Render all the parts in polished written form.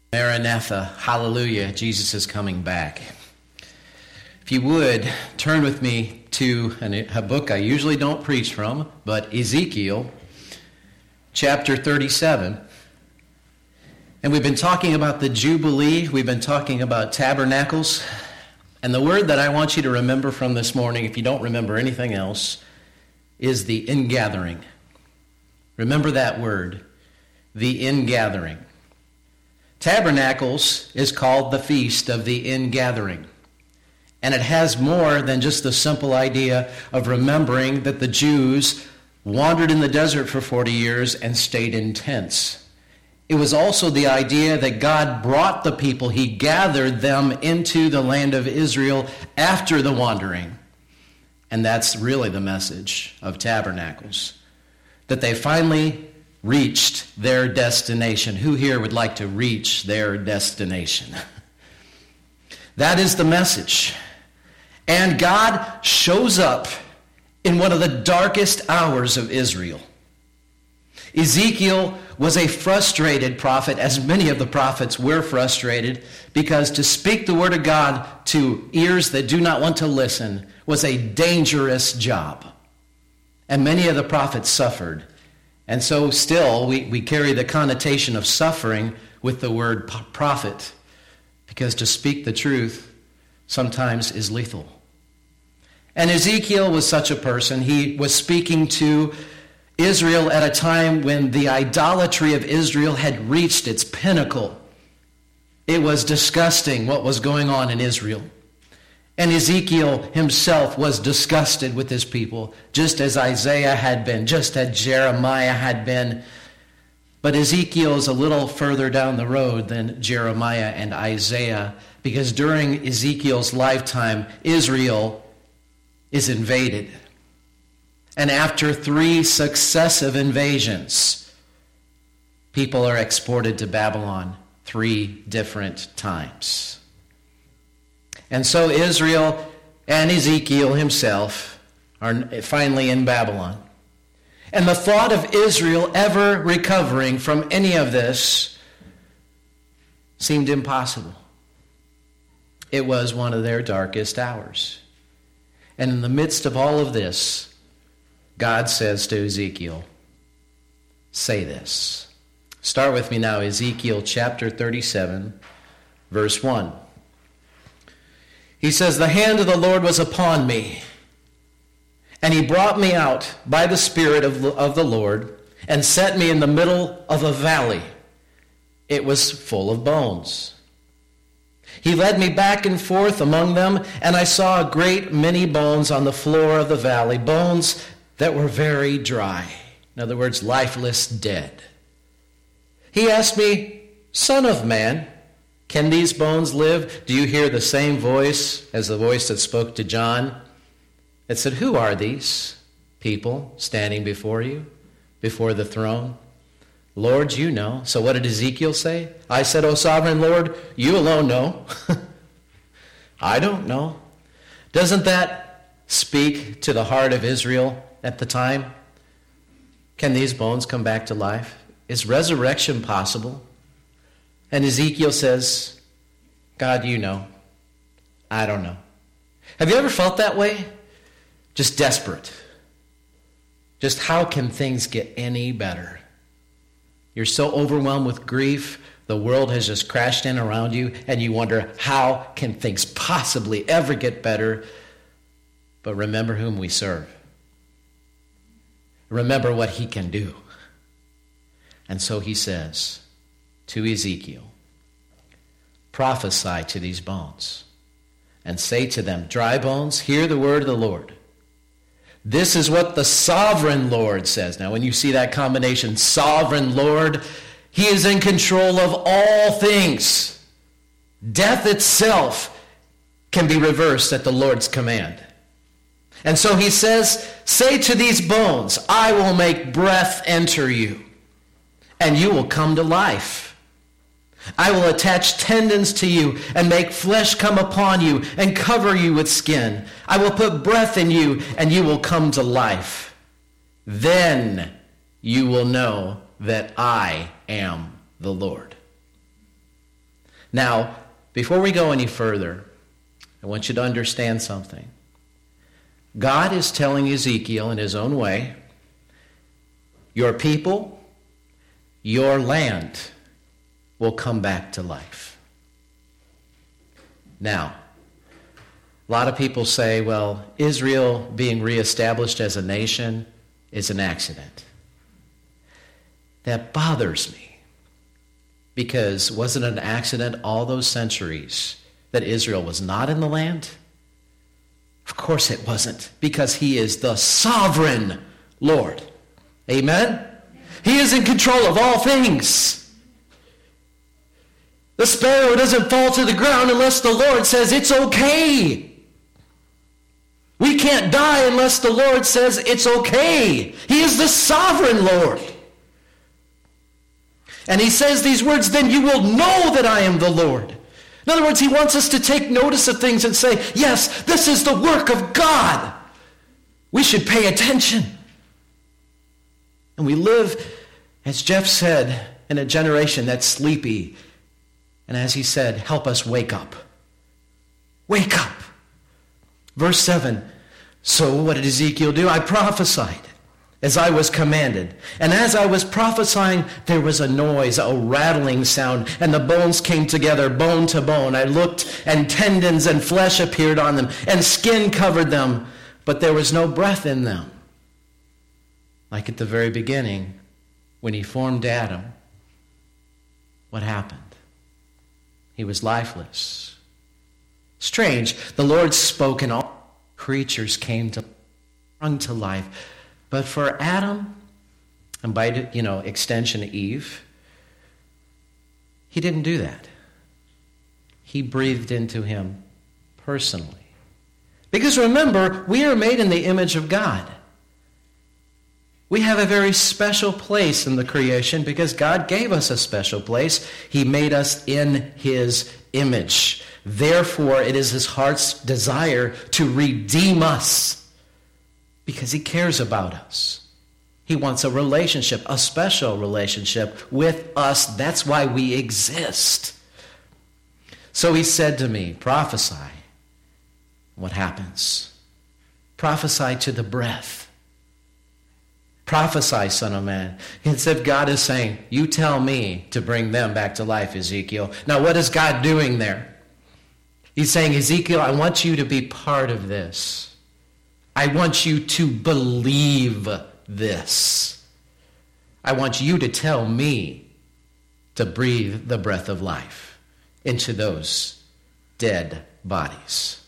Maranatha, hallelujah, Jesus is coming back. If you would, turn with me to a book I usually don't preach from, but Ezekiel, chapter 37. And we've been talking about the Jubilee, we've been talking about tabernacles, and the word that I want you to remember from this morning, if you don't remember anything else, is the ingathering. Remember that word, the ingathering. Tabernacles is called the Feast of the Ingathering. And it has more than just the simple idea of remembering that the Jews wandered in the desert for 40 years and stayed in tents. It was also the idea that God brought the people, he gathered them into the land of Israel after the wandering. And that's really the message of tabernacles, that they finally reached their destination. Who here would like to reach their destination? That is the message. And God shows up in one of the darkest hours of Israel. Ezekiel was a frustrated prophet, as many of the prophets were frustrated, because to speak the word of God to ears that do not want to listen was a dangerous job. And many of the prophets suffered. And so still we carry the connotation of suffering with the word prophet, because to speak the truth sometimes is lethal. And Ezekiel was such a person. He was speaking to Israel at a time when the idolatry of Israel had reached its pinnacle. It was disgusting what was going on in Israel. And Ezekiel himself was disgusted with his people, just as Isaiah had been, just as Jeremiah had been. But Ezekiel is a little further down the road than Jeremiah and Isaiah, because during Ezekiel's lifetime, Israel is invaded. And after 3 successive invasions, people are exported to Babylon 3 different times. And so Israel and Ezekiel himself are finally in Babylon. And the thought of Israel ever recovering from any of this seemed impossible. It was one of their darkest hours. And in the midst of all of this, God says to Ezekiel, say this. Start with me now, Ezekiel chapter 37, verse 1. He says, the hand of the Lord was upon me, and he brought me out by the Spirit of the Lord and set me in the middle of a valley. It was full of bones. He led me back and forth among them, and I saw a great many bones on the floor of the valley, bones that were very dry. In other words, lifeless, dead. He asked me, Son of man, can these bones live? Do you hear the same voice as the voice that spoke to John? It said, who are these people standing before you, before the throne? Lord, you know. So what did Ezekiel say? I said, O sovereign Lord, you alone know. I don't know. Doesn't that speak to the heart of Israel at the time? Can these bones come back to life? Is resurrection possible? And Ezekiel says, God, you know. I don't know. Have you ever felt that way? Just desperate. Just how can things get any better? You're so overwhelmed with grief, the world has just crashed in around you, and you wonder, how can things possibly ever get better? But remember whom we serve. Remember what he can do. And so he says to Ezekiel, prophesy to these bones and say to them, dry bones, hear the word of the Lord. This is what the sovereign Lord says. Now, when you see that combination, sovereign Lord, he is in control of all things. Death itself can be reversed at the Lord's command. And so he says, say to these bones, I will make breath enter you, and you will come to life. I will attach tendons to you and make flesh come upon you and cover you with skin. I will put breath in you and you will come to life. Then you will know that I am the Lord. Now, before we go any further, I want you to understand something. God is telling Ezekiel in his own way, your people, your land will come back to life. Now, a lot of people say, well, Israel being reestablished as a nation is an accident. That bothers me. Because wasn't it an accident all those centuries that Israel was not in the land? Of course it wasn't, because he is the sovereign Lord. Amen? He is in control of all things. The sparrow doesn't fall to the ground unless the Lord says it's okay. We can't die unless the Lord says it's okay. He is the sovereign Lord. And he says these words, then you will know that I am the Lord. In other words, he wants us to take notice of things and say, yes, this is the work of God. We should pay attention. And we live, as Jeff said, in a generation that's sleepy. And as he said, help us wake up. Wake up. Verse 7, so what did Ezekiel do? I prophesied as I was commanded. And as I was prophesying, there was a noise, a rattling sound, and the bones came together, bone to bone. I looked, and tendons and flesh appeared on them, and skin covered them, but there was no breath in them. Like at the very beginning, when he formed Adam, what happened? He was lifeless. Strange, the Lord spoke, and all creatures came to sprung to life. But for Adam, and by extension Eve, he didn't do that. He breathed into him personally. Because remember, we are made in the image of God. We have a very special place in the creation because God gave us a special place. He made us in his image. Therefore, it is his heart's desire to redeem us. Because he cares about us. He wants a relationship, a special relationship with us. That's why we exist. So he said to me, prophesy. What happens? Prophesy to the breath. Prophesy, son of man. Instead, God is saying, you tell me to bring them back to life, Ezekiel. Now, what is God doing there? He's saying, Ezekiel, I want you to be part of this. I want you to believe this. I want you to tell me to breathe the breath of life into those dead bodies.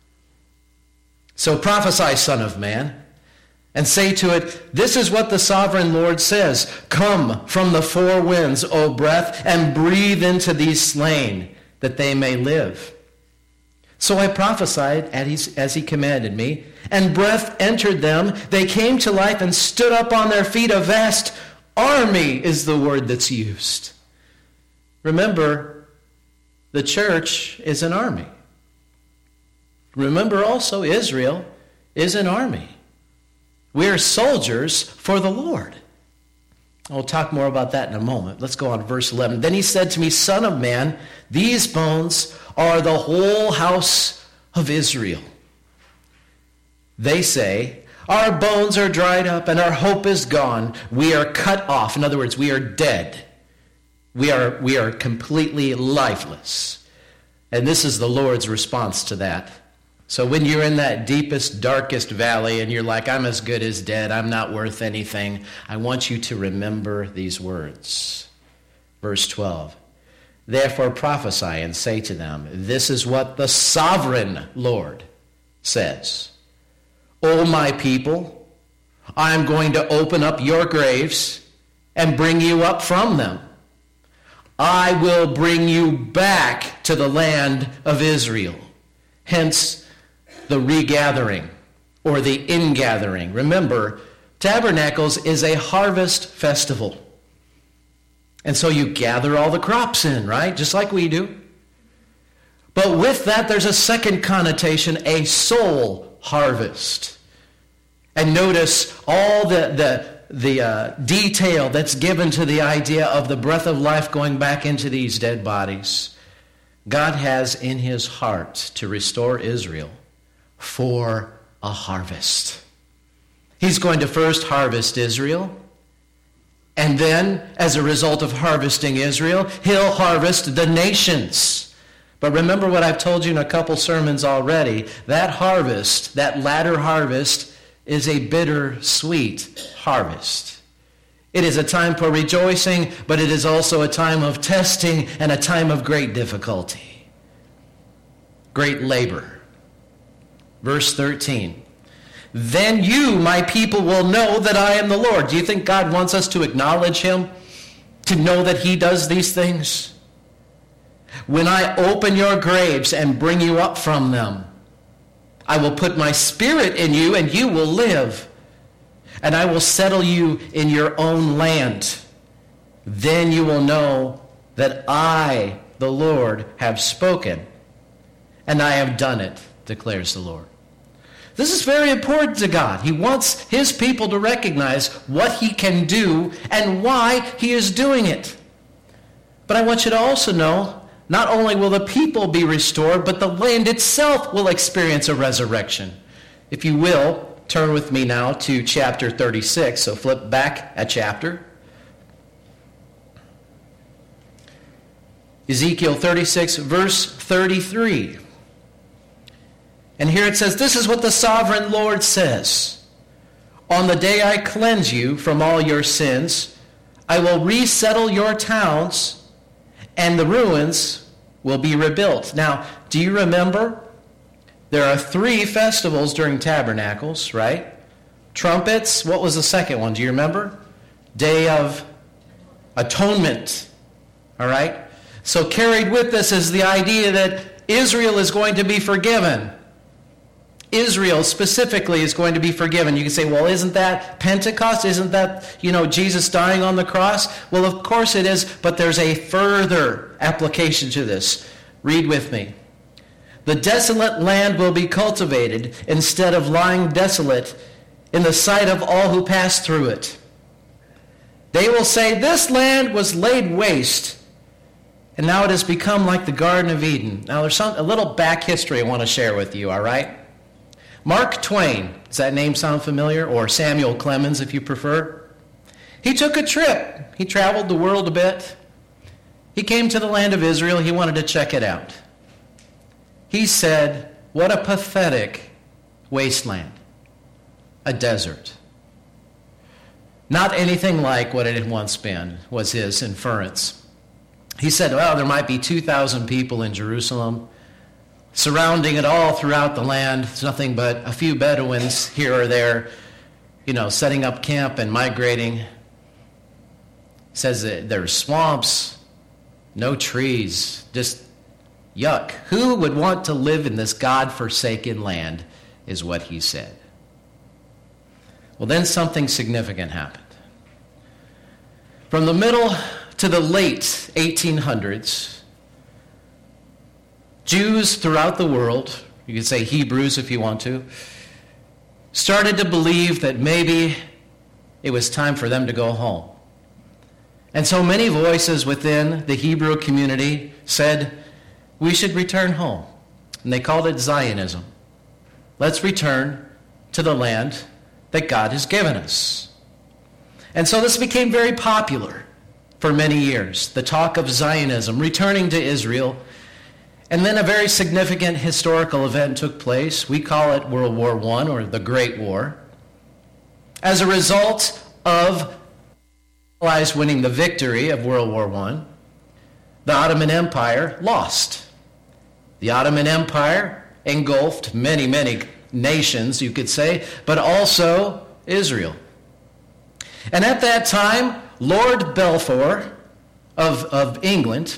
So prophesy, son of man, and say to it, this is what the sovereign Lord says. Come from the four winds, O breath, and breathe into these slain, that they may live. So I prophesied as he commanded me, and breath entered them. They came to life and stood up on their feet. A vast army is the word that's used. Remember, the church is an army. Remember also, Israel is an army. We are soldiers for the Lord. I'll talk more about that in a moment. Let's go on to verse 11. Then he said to me, Son of man, these bones are the whole house of Israel. They say, our bones are dried up and our hope is gone. We are cut off. In other words, we are dead. We are completely lifeless. And this is the Lord's response to that. So when you're in that deepest, darkest valley and you're like, I'm as good as dead, I'm not worth anything, I want you to remember these words. Verse 12. Therefore prophesy and say to them, this is what the sovereign Lord says. O my people, I am going to open up your graves and bring you up from them. I will bring you back to the land of Israel. Hence, the regathering or the ingathering. Remember, Tabernacles is a harvest festival. And so you gather all the crops in, right? Just like we do. But with that, there's a second connotation, a soul harvest. And notice all the detail that's given to the idea of the breath of life going back into these dead bodies. God has in his heart to restore Israel for a harvest. He's going to first harvest Israel, and then, as a result of harvesting Israel, he'll harvest the nations. But remember what I've told you in a couple sermons already. That harvest, that latter harvest, is a bittersweet harvest. It is a time for rejoicing, but it is also a time of testing and a time of great difficulty. Great labor. Verse 13. Then you, my people, will know that I am the Lord. Do you think God wants us to acknowledge him? To know that he does these things? When I open your graves and bring you up from them, I will put my spirit in you and you will live. And I will settle you in your own land. Then you will know that I, the Lord, have spoken, and I have done it, declares the Lord. This is very important to God. He wants his people to recognize what he can do and why he is doing it. But I want you to also know, not only will the people be restored, but the land itself will experience a resurrection. If you will, turn with me now to chapter 36. So flip back a chapter. Ezekiel 36, verse 33. And here it says, this is what the sovereign Lord says. On the day I cleanse you from all your sins, I will resettle your towns, and the ruins will be rebuilt. Now, do you remember? There are 3 festivals during Tabernacles, right? Trumpets. What was the second one? Do you remember? Day of Atonement. All right? So carried with this is the idea that Israel is going to be forgiven. Israel specifically is going to be forgiven. You can say, well, isn't that Pentecost? Isn't that, Jesus dying on the cross? Well, of course it is, but there's a further application to this. Read with me. The desolate land will be cultivated instead of lying desolate in the sight of all who pass through it. They will say, this land was laid waste, and now it has become like the Garden of Eden. Now, there's a little back history I want to share with you, all right? Mark Twain, does that name sound familiar? Or Samuel Clemens, if you prefer. He took a trip. He traveled the world a bit. He came to the land of Israel. He wanted to check it out. He said, what a pathetic wasteland. A desert. Not anything like what it had once been, was his inference. He said, well, there might be 2,000 people in Jerusalem. Surrounding it all throughout the land, it's nothing but a few Bedouins here or there, setting up camp and migrating. Says that there's swamps, no trees, just yuck. Who would want to live in this God-forsaken land, is what he said. Well, then something significant happened. From the middle to the late 1800s, Jews throughout the world, you could say Hebrews if you want to, started to believe that maybe it was time for them to go home. And so many voices within the Hebrew community said, we should return home. And they called it Zionism. Let's return to the land that God has given us. And so this became very popular for many years, the talk of Zionism, returning to Israel. And then a very significant historical event took place. We call it World War I, or the Great War. As a result of Allies winning the victory of World War I, the Ottoman Empire lost. The Ottoman Empire engulfed many, many nations, you could say, but also Israel. And at that time, Lord Balfour of England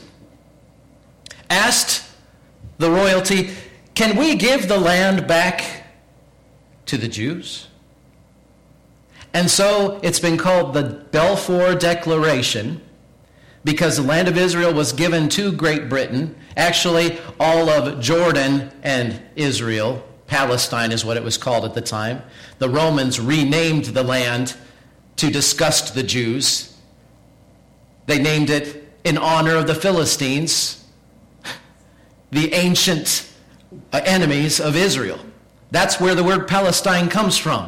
asked the royalty, can we give the land back to the Jews? And so it's been called the Balfour Declaration, because the land of Israel was given to Great Britain. Actually, all of Jordan and Israel, Palestine is what it was called at the time. The Romans renamed the land to disgust the Jews. They named it in honor of the Philistines. the ancient enemies of Israel. That's where the word Palestine comes from.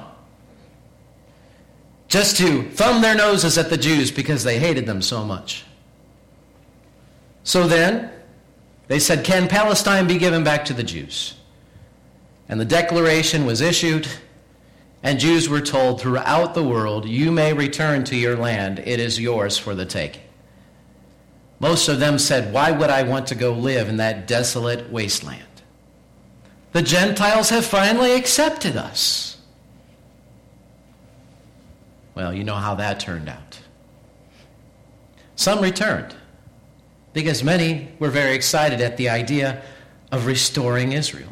Just to thumb their noses at the Jews because they hated them so much. So then, they said, can Palestine be given back to the Jews? And the declaration was issued, and Jews were told throughout the world, you may return to your land. It is yours for the taking. Most of them said, why would I want to go live in that desolate wasteland? The Gentiles have finally accepted us. Well, you know how that turned out. Some returned because many were very excited at the idea of restoring Israel.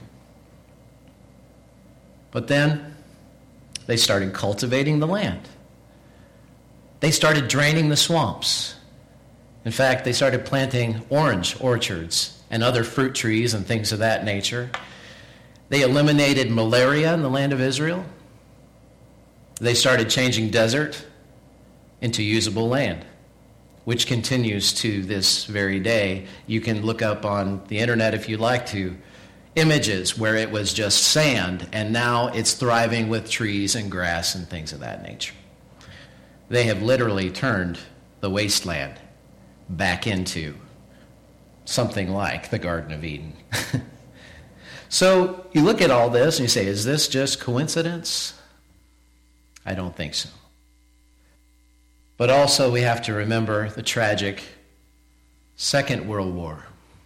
But then they started cultivating the land. They started draining the swamps. In fact, they started planting orange orchards and other fruit trees and things of that nature. They eliminated malaria in the land of Israel. They started changing desert into usable land, which continues to this very day. You can look up on the internet if you'd like to, images where it was just sand, and now it's thriving with trees and grass and things of that nature. They have literally turned the wasteland back into something like the Garden of Eden. So you look at all this and you say, is this just coincidence? I don't think so. But also we have to remember the tragic Second World War.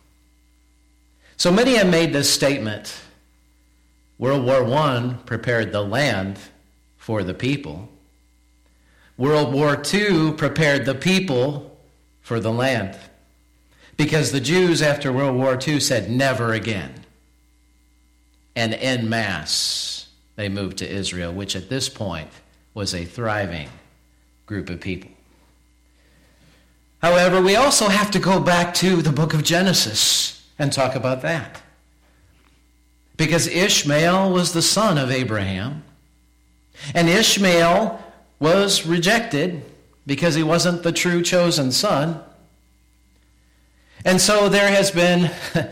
So many have made this statement, World War I prepared the land for the people. World War II prepared the people for the land. Because the Jews after World War II said never again. And en masse, they moved to Israel, which at this point was a thriving group of people. However, we also have to go back to the book of Genesis and talk about that. Because Ishmael was the son of Abraham. And Ishmael was rejected because he wasn't the true chosen son. And so there has been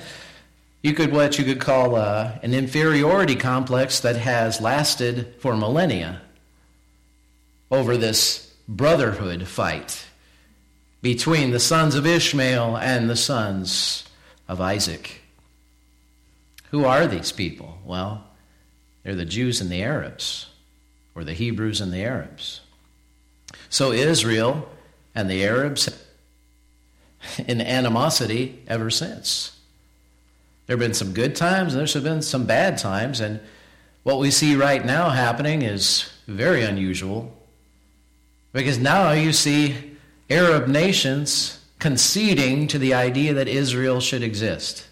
what you could call an inferiority complex that has lasted for millennia over this brotherhood fight between the sons of Ishmael and the sons of Isaac. Who are these people? Well, they're the Jews and the Arabs, or the Hebrews and the Arabs. So Israel and the Arabs in animosity ever since. There have been some good times, and there's been some bad times, and what we see right now happening is very unusual, because now you see Arab nations conceding to the idea that Israel should exist.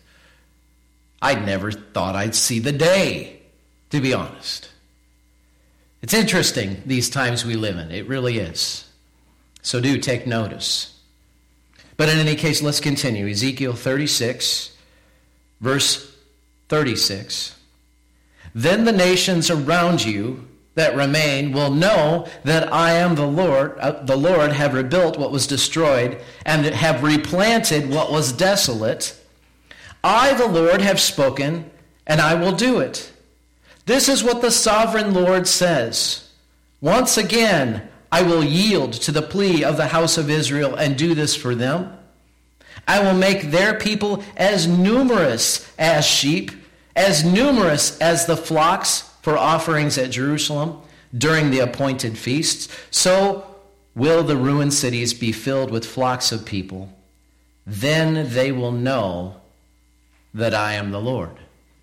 I never thought I'd see the day, to be honest. It's interesting, these times we live in. It really is. So do take notice. But in any case, let's continue. Ezekiel 36, verse 36. Then the nations around you that remain will know that I am the Lord have rebuilt what was destroyed and have replanted what was desolate. I, the Lord, have spoken, and I will do it. This is what the sovereign Lord says. Once again, I will yield to the plea of the house of Israel and do this for them. I will make their people as numerous as sheep, as numerous as the flocks for offerings at Jerusalem during the appointed feasts. So will the ruined cities be filled with flocks of people. Then they will know that I am the Lord.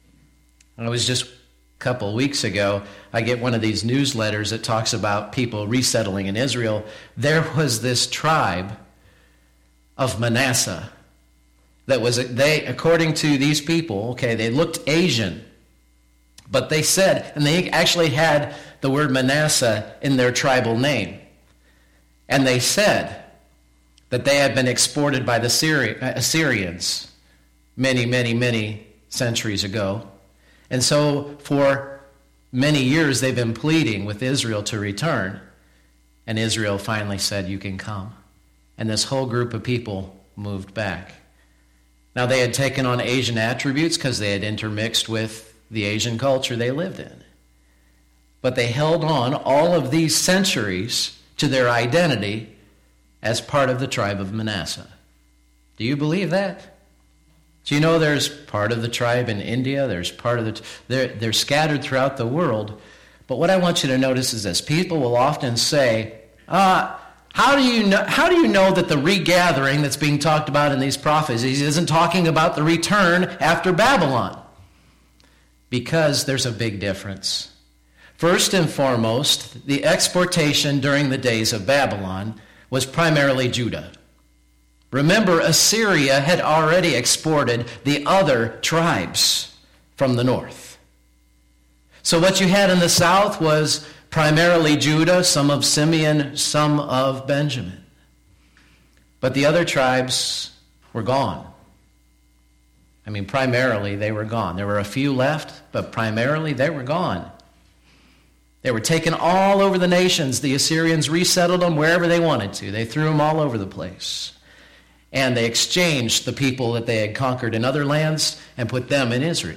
I was just a couple weeks ago, I get one of these newsletters that talks about people resettling in Israel. There was this tribe of Manasseh that was, according to these people, they looked Asian, but they said, and they actually had the word Manasseh in their tribal name, and they said that they had been exported by the Assyrians many, many, many centuries ago. And so for many years they've been pleading with Israel to return. And Israel finally said, you can come. And this whole group of people moved back. Now, they had taken on Asian attributes because they had intermixed with the Asian culture they lived in. But they held on all of these centuries to their identity as part of the tribe of Manasseh. Do you believe that? Do you know there's part of the tribe in India? There's part of they're scattered throughout the world. But what I want you to notice is this. People will often say, how do you know that the regathering that's being talked about in these prophecies isn't talking about the return after Babylon? Because there's a big difference. First and foremost, the exportation during the days of Babylon was primarily Judah. Remember, Assyria had already exported the other tribes from the north. So what you had in the south was primarily Judah, some of Simeon, some of Benjamin. But the other tribes were gone. I mean, primarily they were gone. There were a few left, but primarily they were gone. They were taken all over the nations. The Assyrians resettled them wherever they wanted to. They threw them all over the place. And they exchanged the people that they had conquered in other lands and put them in Israel.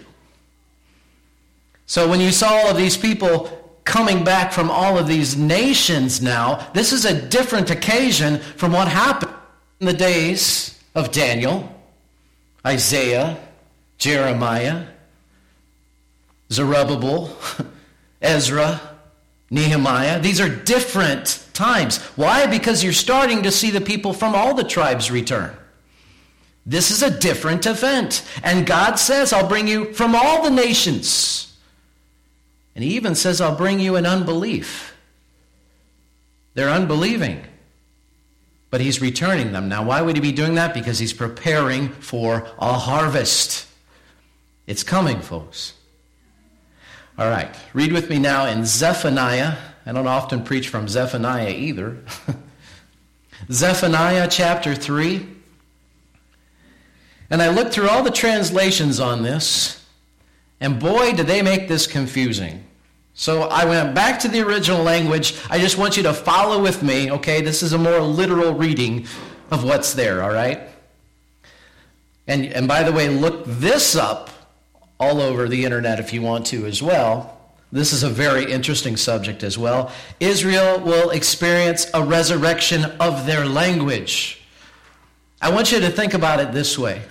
So when you saw all of these people coming back from all of these nations now, this is a different occasion from what happened in the days of Daniel, Isaiah, Jeremiah, Zerubbabel, Ezra, Nehemiah. These are different times. Why? Because you're starting to see the people from all the tribes return. This is a different event. And God says, I'll bring you from all the nations. And he even says, I'll bring you in unbelief. They're unbelieving. But he's returning them. Now, why would he be doing that? Because he's preparing for a harvest. It's coming, folks. All right, read with me now in Zephaniah. I don't often preach from Zephaniah either. Zephaniah chapter 3. And I looked through all the translations on this, and boy, did they make this confusing. So I went back to the original language. I just want you to follow with me, okay? This is a more literal reading of what's there, all right? And by the way, look this up all over the internet if you want to as well. This is a very interesting subject as well. Israel will experience a resurrection of their language. I want you to think about it this way.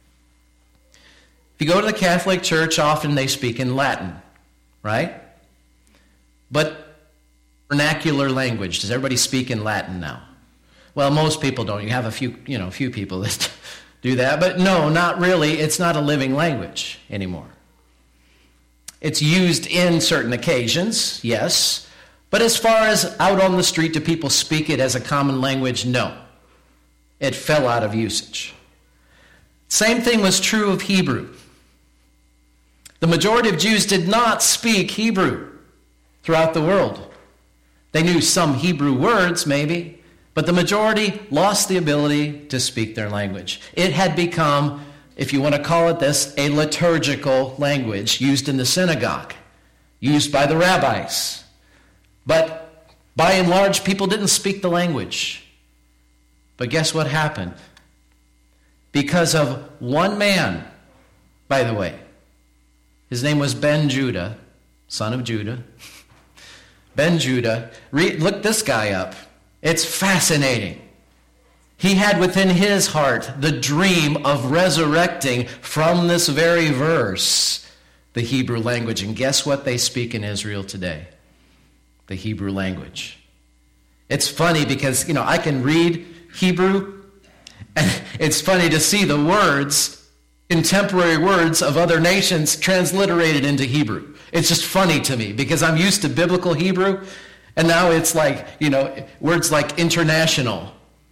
If you go to the Catholic Church, often they speak in Latin, right? But vernacular language, does everybody speak in Latin now? Well, most people don't. You have a few people that do that, but no, not really. It's not a living language anymore. It's used in certain occasions, yes, but as far as out on the street, do people speak it as a common language? No. It fell out of usage. Same thing was true of Hebrew. The majority of Jews did not speak Hebrew throughout the world. They knew some Hebrew words, maybe, but the majority lost the ability to speak their language. It had become, if you want to call it this, a liturgical language used in the synagogue, used by the rabbis. But by and large, people didn't speak the language. But guess what happened? Because of one man, by the way, his name was Ben Judah, son of Judah. Ben Judah, look this guy up. It's fascinating. He had within his heart the dream of resurrecting from this very verse the Hebrew language. And guess what they speak in Israel today? The Hebrew language. It's funny because, I can read Hebrew, and it's funny to see the words, contemporary words of other nations transliterated into Hebrew. It's just funny to me because I'm used to biblical Hebrew, and now it's like, words like international,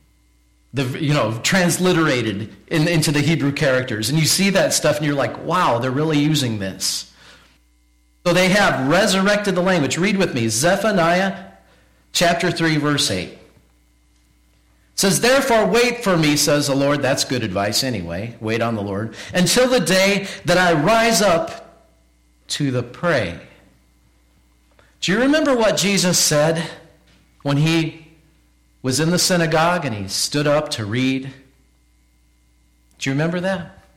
transliterated into the Hebrew characters. And you see that stuff and you're like, wow, they're really using this. So they have resurrected the language. Read with me, Zephaniah chapter 3, verse 8. It says, therefore wait for me, says the Lord. That's good advice anyway. Wait on the Lord. Until the day that I rise up to the prey. Do you remember what Jesus said when he was in the synagogue and he stood up to read? Do you remember that?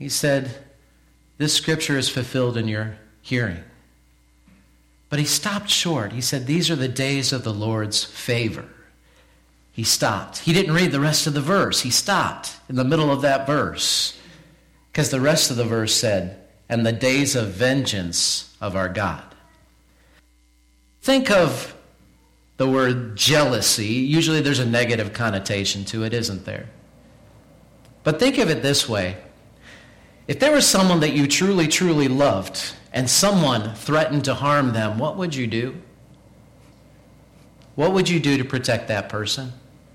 He said, this scripture is fulfilled in your hearing. But he stopped short. He said, these are the days of the Lord's favor. He stopped. He didn't read the rest of the verse. He stopped in the middle of that verse. Because the rest of the verse said, and the days of vengeance of our God. Think of the word jealousy. Usually there's a negative connotation to it, isn't there? But think of it this way. If there was someone that you truly, truly loved, and someone threatened to harm them, what would you do? What would you do to protect that person?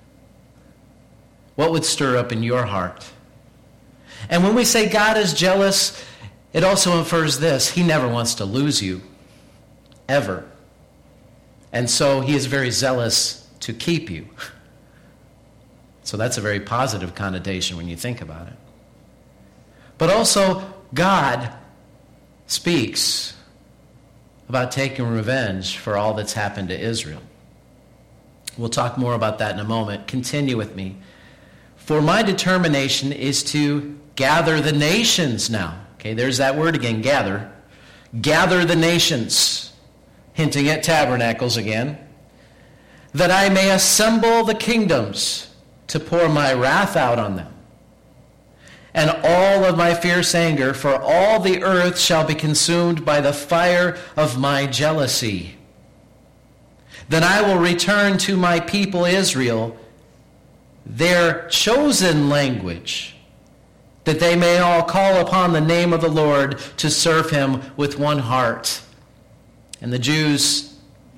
What would stir up in your heart? And when we say God is jealous, it also infers this: he never wants to lose you, ever. And so he is very zealous to keep you. So that's a very positive connotation when you think about it. But also, God speaks about taking revenge for all that's happened to Israel. We'll talk more about that in a moment. Continue with me. For my determination is to gather the nations now. Okay, there's that word again, gather. Gather the nations, hinting at tabernacles again, that I may assemble the kingdoms to pour my wrath out on them, and all of my fierce anger, for all the earth shall be consumed by the fire of my jealousy. Then I will return to my people Israel, their chosen language, that they may all call upon the name of the Lord to serve him with one heart. And the Jews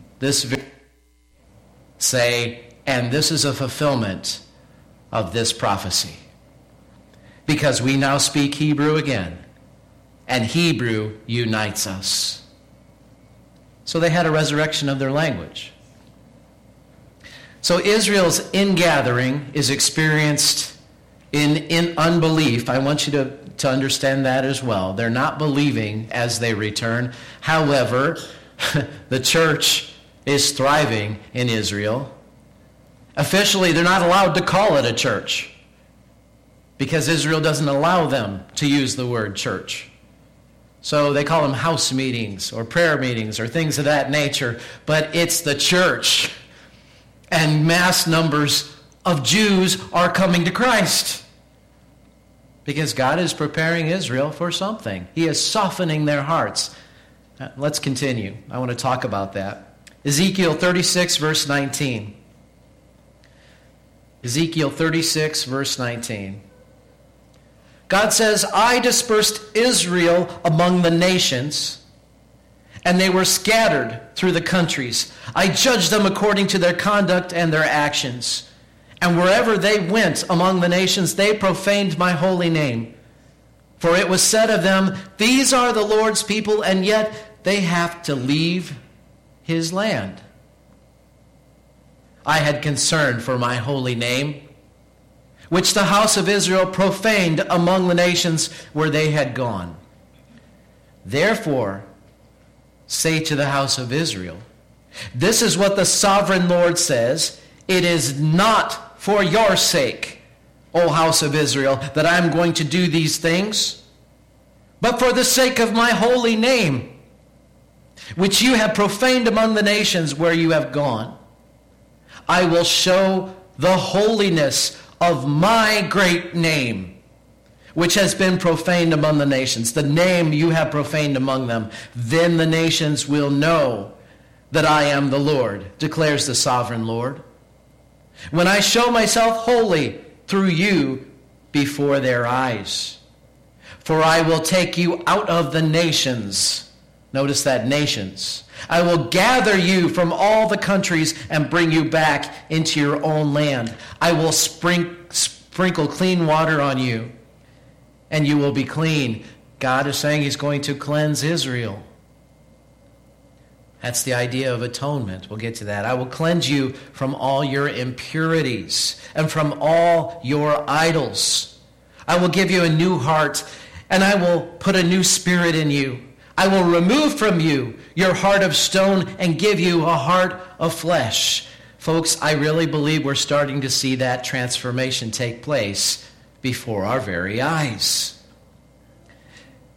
say, and this is a fulfillment of this prophecy, because we now speak Hebrew again, and Hebrew unites us. So they had a resurrection of their language. So Israel's ingathering is experienced in unbelief. I want you to understand that as well. They're not believing as they return. However, the church is thriving in Israel. Officially, they're not allowed to call it a church because Israel doesn't allow them to use the word church. So they call them house meetings or prayer meetings or things of that nature, but it's the church. And mass numbers of Jews are coming to Christ because God is preparing Israel for something. He is softening their hearts. Let's continue. I want to talk about that. Ezekiel 36, verse 19. Ezekiel 36, verse 19. God says, I dispersed Israel among the nations, and they were scattered through the countries. I judged them according to their conduct and their actions. And wherever they went among the nations, they profaned my holy name. For it was said of them, these are the Lord's people, and yet they have to leave his land. I had concern for my holy name, which the house of Israel profaned among the nations where they had gone. Therefore, say to the house of Israel, this is what the sovereign Lord says, it is not for your sake, O house of Israel, that I am going to do these things, but for the sake of my holy name, which you have profaned among the nations where you have gone. I will show the holiness of my great name, which has been profaned among the nations, the name you have profaned among them. Then the nations will know that I am the Lord, declares the sovereign Lord, when I show myself holy through you before their eyes. For I will take you out of the nations. Notice that, nations. I will gather you from all the countries and bring you back into your own land. I will sprinkle clean water on you, and you will be clean. God is saying he's going to cleanse Israel. That's the idea of atonement. We'll get to that. I will cleanse you from all your impurities and from all your idols. I will give you a new heart, and I will put a new spirit in you. I will remove from you your heart of stone and give you a heart of flesh. Folks, I really believe we're starting to see that transformation take place before our very eyes.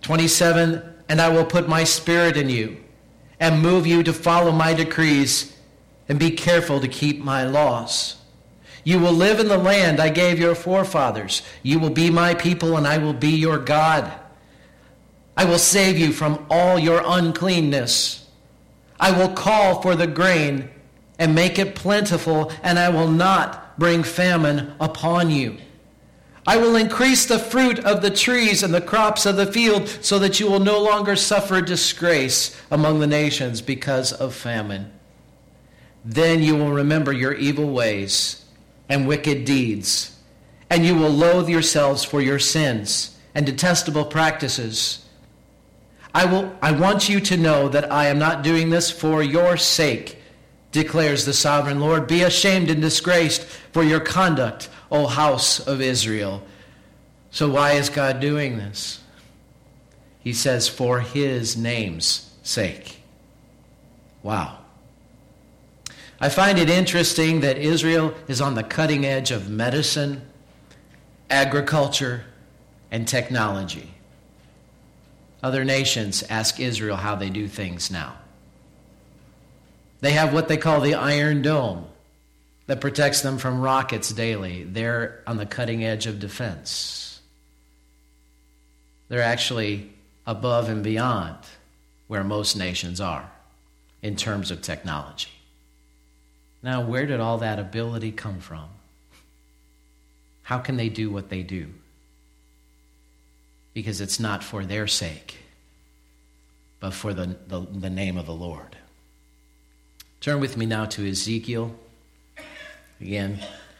27, and I will put my spirit in you and move you to follow my decrees and be careful to keep my laws. You will live in the land I gave your forefathers. You will be my people, and I will be your God. I will save you from all your uncleanness. I will call for the grain and make it plentiful, and I will not bring famine upon you. I will increase the fruit of the trees and the crops of the field, so that you will no longer suffer disgrace among the nations because of famine. Then you will remember your evil ways and wicked deeds, and you will loathe yourselves for your sins and detestable practices. I want you to know that I am not doing this for your sake, declares the sovereign Lord. Be ashamed and disgraced for your conduct, O house of Israel. So why is God doing this? He says, for his name's sake. Wow. I find it interesting that Israel is on the cutting edge of medicine, agriculture, and technology. Other nations ask Israel how they do things now. They have what they call the Iron Dome that protects them from rockets daily. They're on the cutting edge of defense. They're actually above and beyond where most nations are in terms of technology. Now, where did all that ability come from? How can they do what they do? Because it's not for their sake, but for the name of the Lord. Turn with me now to Ezekiel, again,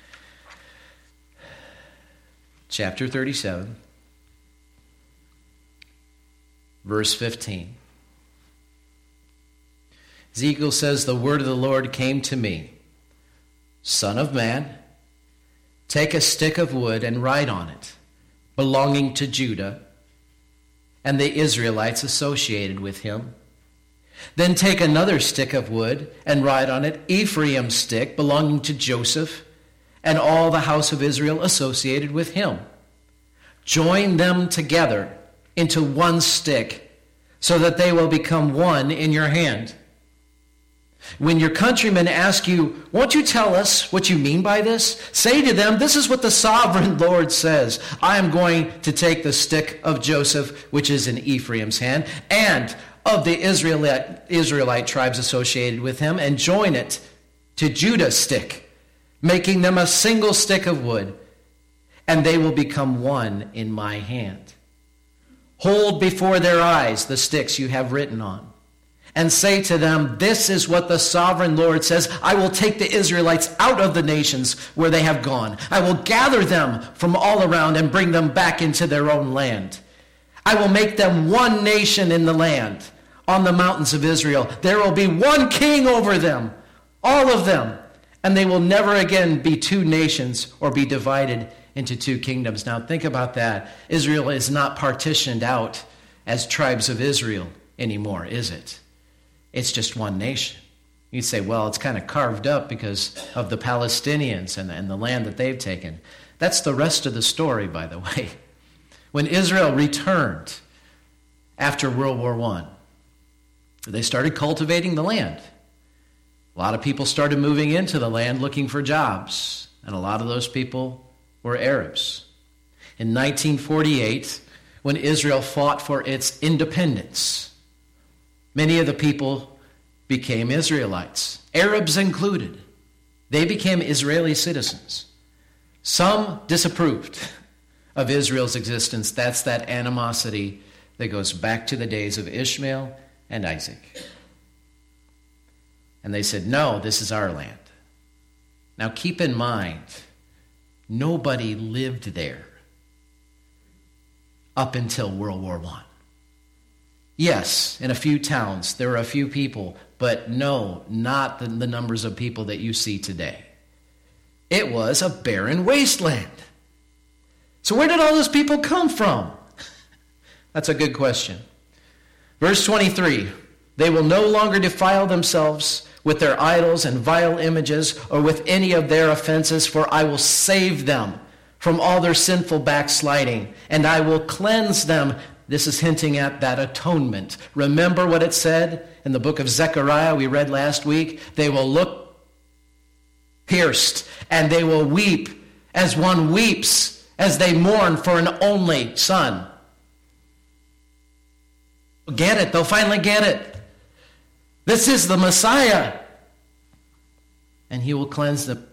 chapter 37, verse 15. Ezekiel says, the word of the Lord came to me, Son of man, take a stick of wood and write on it, belonging to Judah and the Israelites associated with him. Then take another stick of wood and write on it, Ephraim's stick, belonging to Joseph and all the house of Israel associated with him. Join them together into one stick, so that they will become one in your hand. When your countrymen ask you, won't you tell us what you mean by this? Say to them, this is what the sovereign Lord says. I am going to take the stick of Joseph, which is in Ephraim's hand, and of the Israelite tribes associated with him, and join it to Judah's stick, making them a single stick of wood, and they will become one in my hand. Hold before their eyes the sticks you have written on, and say to them, this is what the sovereign Lord says. I will take the Israelites out of the nations where they have gone. I will gather them from all around and bring them back into their own land. I will make them one nation in the land, on the mountains of Israel. There will be one king over them, all of them, and they will never again be two nations or be divided into two kingdoms. Now think about that. Israel is not partitioned out as tribes of Israel anymore, is it? It's just one nation. You'd say, well, it's kind of carved up because of the Palestinians and the land that they've taken. That's the rest of the story, by the way. When Israel returned after World War I, they started cultivating the land. A lot of people started moving into the land looking for jobs, and a lot of those people were Arabs. In 1948, when Israel fought for its independence, many of the people became Israelites, Arabs included. They became Israeli citizens. Some disapproved of Israel's existence. That's that animosity that goes back to the days of Ishmael and Isaac. And they said, no, this is our land. Now keep in mind, nobody lived there up until World War I. Yes, in a few towns, there were a few people, but no, not the numbers of people that you see today. It was a barren wasteland. So where did all those people come from? That's a good question. Verse 23, they will no longer defile themselves with their idols and vile images or with any of their offenses, for I will save them from all their sinful backsliding, and I will cleanse them this is hinting at that atonement. Remember what it said in the book of Zechariah we read last week? They will look pierced, and they will weep as one weeps as they mourn for an only son. Get it. They'll finally get it. This is the Messiah. And he will cleanse them.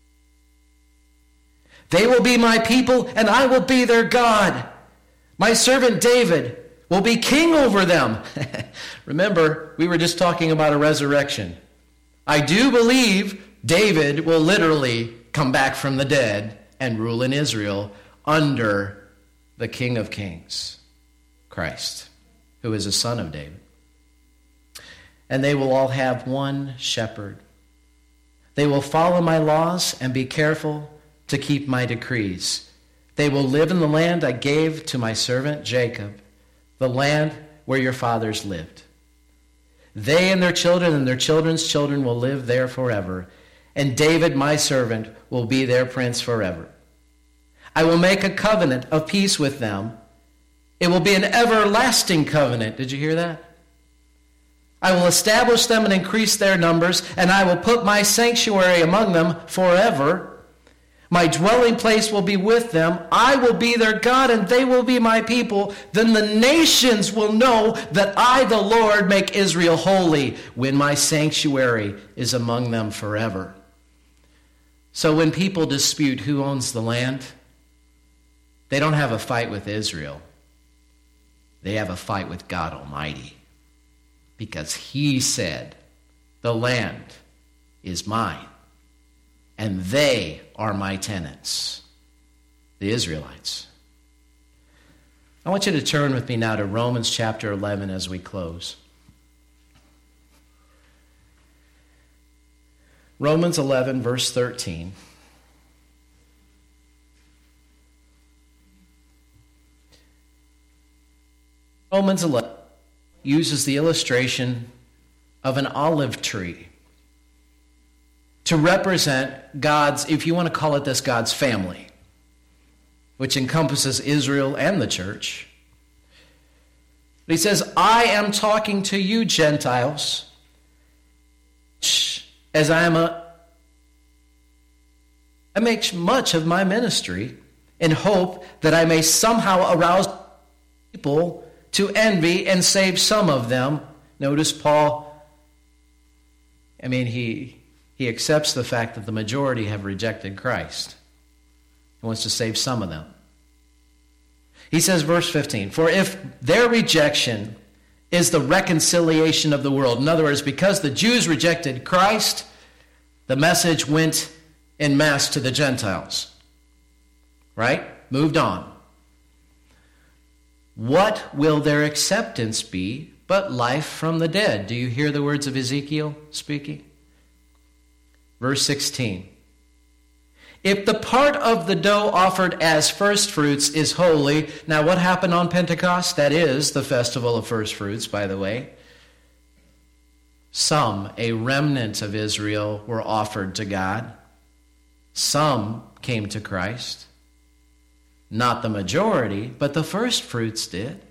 They will be my people, and I will be their God. My servant David will be king over them. Remember, we were just talking about a resurrection. I do believe David will literally come back from the dead and rule in Israel under the King of Kings, Christ, who is a son of David. And they will all have one shepherd. They will follow my laws and be careful to keep my decrees. They will live in the land I gave to my servant Jacob, the land where your fathers lived. They and their children's children will live there forever, and David, my servant, will be their prince forever. I will make a covenant of peace with them. It will be an everlasting covenant. Did you hear that? I will establish them and increase their numbers, and I will put my sanctuary among them forever. My dwelling place will be with them. I will be their God, and they will be my people. Then the nations will know that I, the Lord, make Israel holy when my sanctuary is among them forever. So when people dispute who owns the land, they don't have a fight with Israel. They have a fight with God Almighty. Because he said, the land is mine, and they are my tenants, the Israelites. I want you to turn with me now to Romans chapter 11 as we close. Romans 11, verse 13. Romans 11 uses the illustration of an olive tree to represent God's, if you want to call it this, God's family, which encompasses Israel and the church. But he says, I am talking to you, Gentiles, as I make much of my ministry in hope that I may somehow arouse people to envy and save some of them. Notice Paul, he accepts the fact that the majority have rejected Christ. He wants to save some of them. He says, verse 15, for if their rejection is the reconciliation of the world, in other words, because the Jews rejected Christ, the message went en masse to the Gentiles. Right? Moved on. What will their acceptance be but life from the dead? Do you hear the words of Ezekiel speaking? Verse 16. If the part of the dough offered as first fruits is holy. Now what happened on Pentecost? That is the festival of first fruits, by the way. Some, a remnant of Israel, were offered to God. Some came to Christ. Not the majority, but the first fruits did.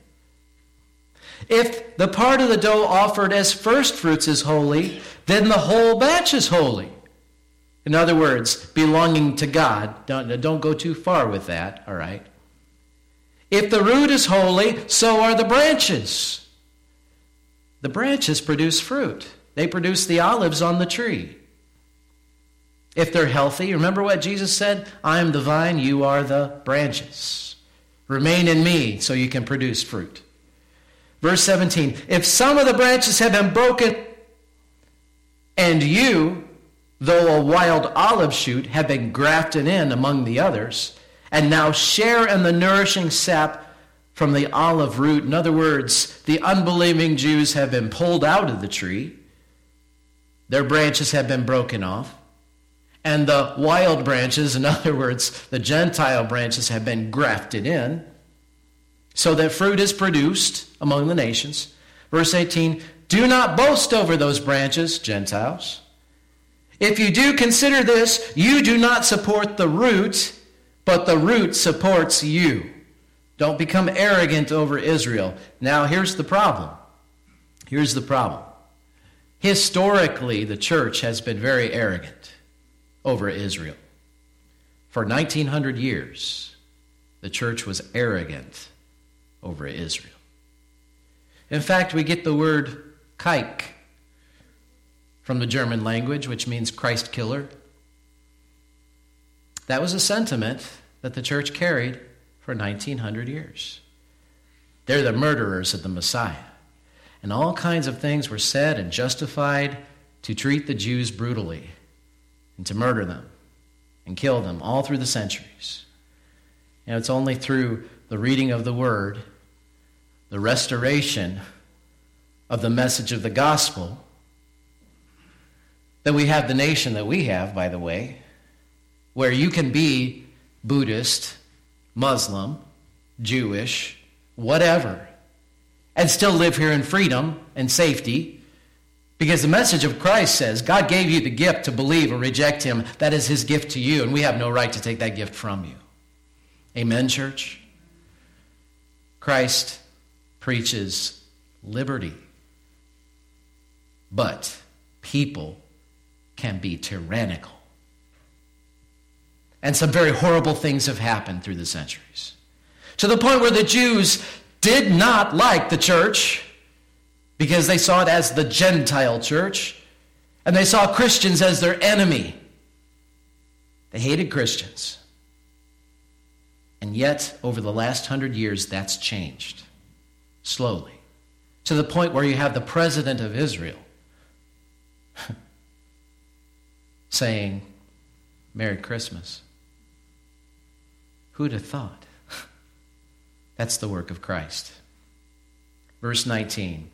If the part of the dough offered as first fruits is holy, then the whole batch is holy. In other words, belonging to God. Don't go too far with that, all right? If the root is holy, so are the branches. The branches produce fruit. They produce the olives on the tree. If they're healthy, remember what Jesus said? I am the vine, you are the branches. Remain in me so you can produce fruit. Verse 17, if some of the branches have been broken, and you, though a wild olive shoot, have been grafted in among the others, and now share in the nourishing sap from the olive root. In other words, the unbelieving Jews have been pulled out of the tree. Their branches have been broken off. And the wild branches, in other words, the Gentile branches, have been grafted in, so that fruit is produced among the nations. Verse 18, do not boast over those branches, Gentiles. If you do, consider this, you do not support the root, but the root supports you. Don't become arrogant over Israel. Now, here's the problem. Here's the problem. Historically, the church has been very arrogant over Israel. For 1900 years, the church was arrogant over Israel. In fact, we get the word Kike from the German language, which means Christ killer. That was a sentiment that the church carried for 1900 years. They're the murderers of the Messiah. And all kinds of things were said and justified to treat the Jews brutally and to murder them and kill them all through the centuries. And it's only through the reading of the Word, the restoration of the message of the gospel, that we have the nation that we have, by the way, where you can be Buddhist, Muslim, Jewish, whatever, and still live here in freedom and safety, because the message of Christ says God gave you the gift to believe or reject him. That is his gift to you, and we have no right to take that gift from you. Amen, church? Christ preaches liberty, but people can be tyrannical. And some very horrible things have happened through the centuries, to the point where the Jews did not like the church because they saw it as the Gentile church, and they saw Christians as their enemy. They hated Christians. And yet, over the last 100 years, that's changed slowly, to the point where you have the president of Israel saying, "Merry Christmas." Who'd have thought? That's the work of Christ. Verse 19.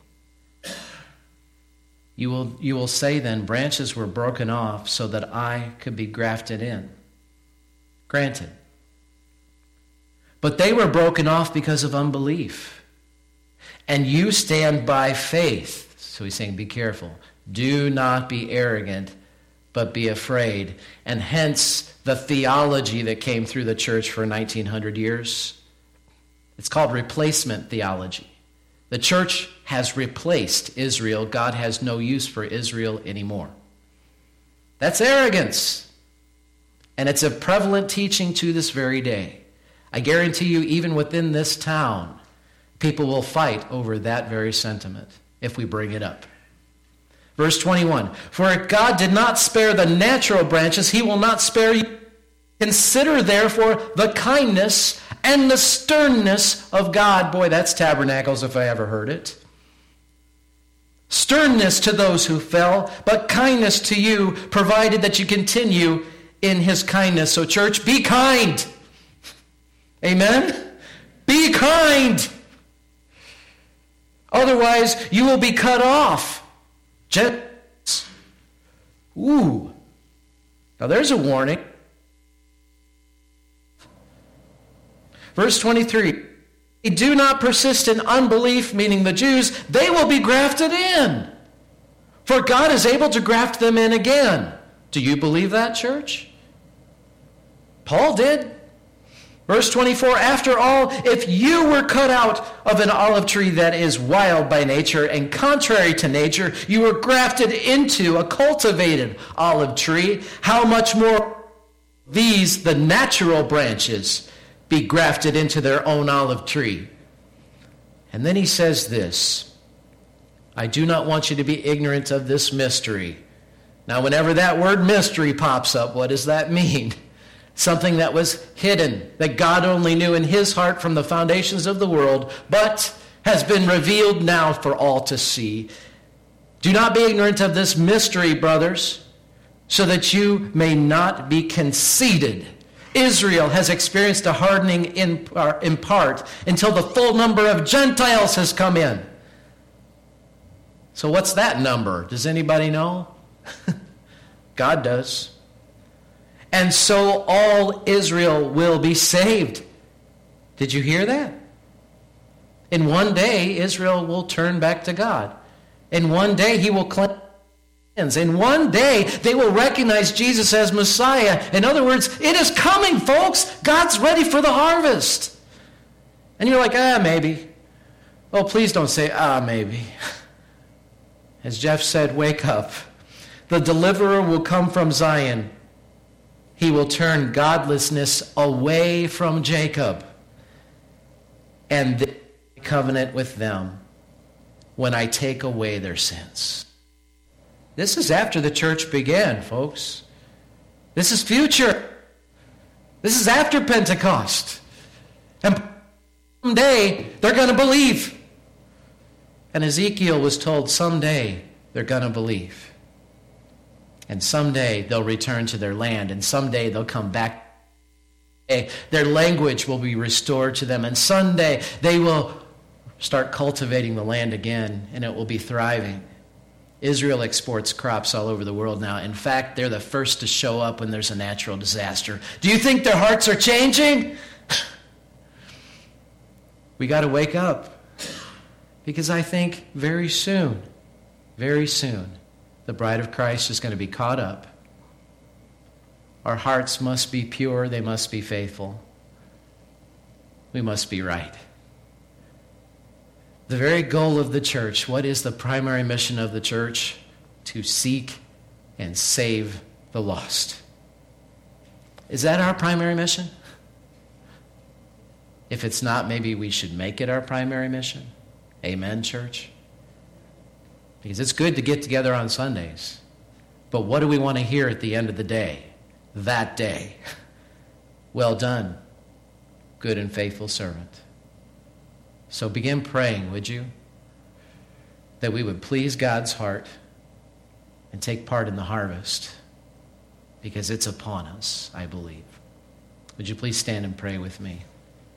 You will say then, branches were broken off so that I could be grafted in. Granted. But they were broken off because of unbelief. And you stand by faith. So he's saying, be careful. Do not be arrogant, but be afraid. And hence the theology that came through the church for 1900 years. It's called replacement theology. The church has replaced Israel. God has no use for Israel anymore. That's arrogance. And it's a prevalent teaching to this very day. I guarantee you, even within this town, people will fight over that very sentiment if we bring it up. Verse 21, for if God did not spare the natural branches, he will not spare you. Consider therefore the kindness and the sternness of God. Boy, that's tabernacles if I ever heard it. Sternness to those who fell, but kindness to you, provided that you continue in his kindness. So church, be kind. Amen? Be kind. Otherwise, you will be cut off. Ooh. Now there's a warning. Verse 23. Do not persist in unbelief, meaning the Jews, they will be grafted in. For God is able to graft them in again. Do you believe that, church? Paul did. Verse 24, after all, if you were cut out of an olive tree that is wild by nature and contrary to nature, you were grafted into a cultivated olive tree, how much more these, the natural branches, be grafted into their own olive tree? And then he says this, I do not want you to be ignorant of this mystery. Now, whenever that word mystery pops up, what does that mean? Something that was hidden, that God only knew in his heart from the foundations of the world, but has been revealed now for all to see. Do not be ignorant of this mystery, brothers, so that you may not be conceited. Israel has experienced a hardening in part until the full number of Gentiles has come in. So what's that number? Does anybody know? God does. And so all Israel will be saved. Did you hear that? In one day, Israel will turn back to God. In one day, he will cleanse sins. In one day, they will recognize Jesus as Messiah. In other words, it is coming, folks. God's ready for the harvest. And you're like, maybe. Oh, please don't say, maybe. As Jeff said, wake up. The deliverer will come from Zion. He will turn godlessness away from Jacob and the covenant with them when I take away their sins. This is after the church began, folks. This is future. This is after Pentecost. And someday they're going to believe. And Ezekiel was told someday they're going to believe. And someday they'll return to their land. And someday they'll come back. Their language will be restored to them. And someday they will start cultivating the land again. And it will be thriving. Israel exports crops all over the world now. In fact, they're the first to show up when there's a natural disaster. Do you think their hearts are changing? We got to wake up. Because I think very soon, the bride of Christ is going to be caught up. Our hearts must be pure. They must be faithful. We must be right. The very goal of the church, what is the primary mission of the church? To seek and save the lost. Is that our primary mission? If it's not, maybe we should make it our primary mission. Amen, church? Because it's good to get together on Sundays. But what do we want to hear at the end of the day? That day. Well done, good and faithful servant. So begin praying, would you? That we would please God's heart and take part in the harvest. Because it's upon us, I believe. Would you please stand and pray with me?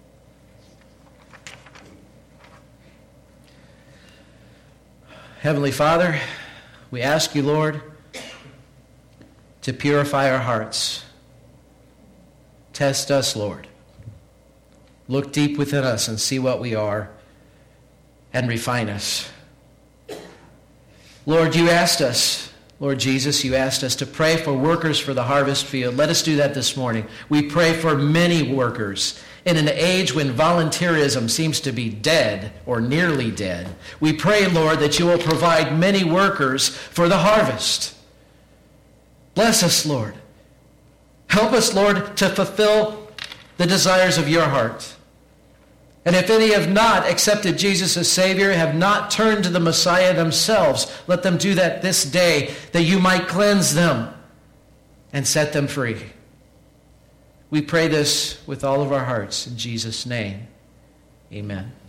Heavenly Father, we ask you, Lord, to purify our hearts. Test us, Lord. Look deep within us and see what we are and refine us. Lord, you asked us, Lord Jesus, you asked us to pray for workers for the harvest field. Let us do that this morning. We pray for many workers. In an age when volunteerism seems to be dead or nearly dead, we pray, Lord, that you will provide many workers for the harvest. Bless us, Lord. Help us, Lord, to fulfill the desires of your heart. And if any have not accepted Jesus as Savior, have not turned to the Messiah themselves, let them do that this day, that you might cleanse them and set them free. We pray this with all of our hearts. In Jesus' name, amen.